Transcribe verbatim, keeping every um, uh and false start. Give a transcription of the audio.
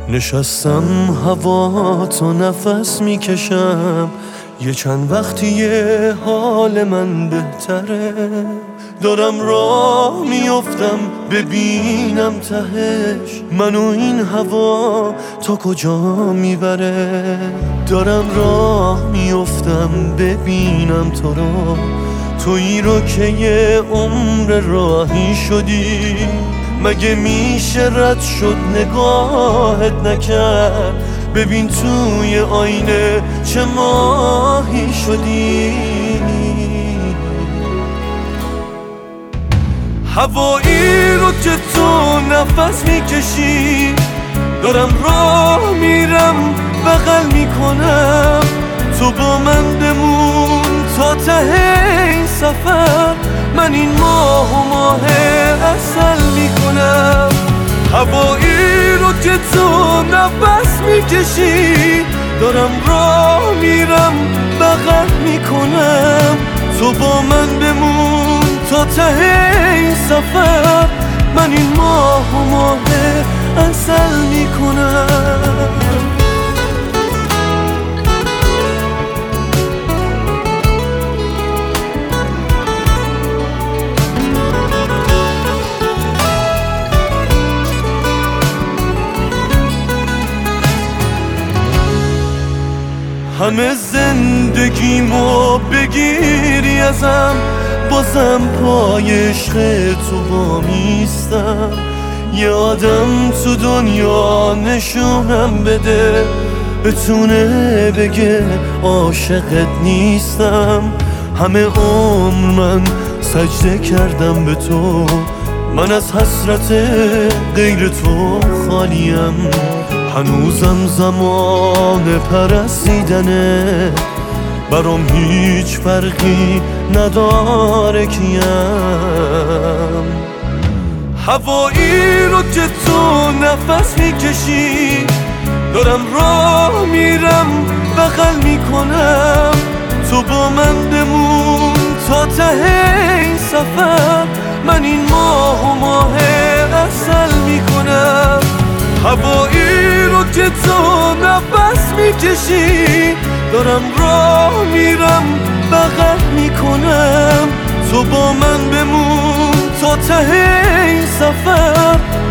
نشستم هوا تو نفس میکشم، یه چند وقتیه حال من بهتره. دارم راه میافتم ببینم تهش منو این هوا تا کجا میبره. دارم راه میافتم ببینم تو رو، تویی رو که یه عمر راهی شدی. مگه میشه رد شد نگاهت نکرد؟ ببین توی آینه چه ماهی شدی. هوایی رو که تو نفس میکشی، دارم راه میرم بغل میکنم. تو با من بمون تا ته این سفر، من این ماه و ماه عسل میکنم. هوایی رو که تو نفس میکشی، دارم راه میرم بغل میکنم. تو با من بمون تا ته این سفر، من این ماه و ماه عسل میکنم. همه زندگیمو بگیری ازم، بازم پای عشق تو وامیستم. یه آدم تو دنیا نشونم بده، بتونه بگه عاشقت نیستم. همه عمر من سجده کردم به تو، من از حسرت غیر تو خالیم. هنوزم زمان پرستیدنه، برام هیچ فرقی نداره کیم. هوایی رو که تو نفس میکشی، دارم راه میرم بغل میکنم. تو با من بمون تا ته این سفر، من این ماه و ماه عسل میکنم. هوایی رو که تو نفس میکشی، دارم راه میرم بغل میکنم. تو با من بمون تا ته این سفر،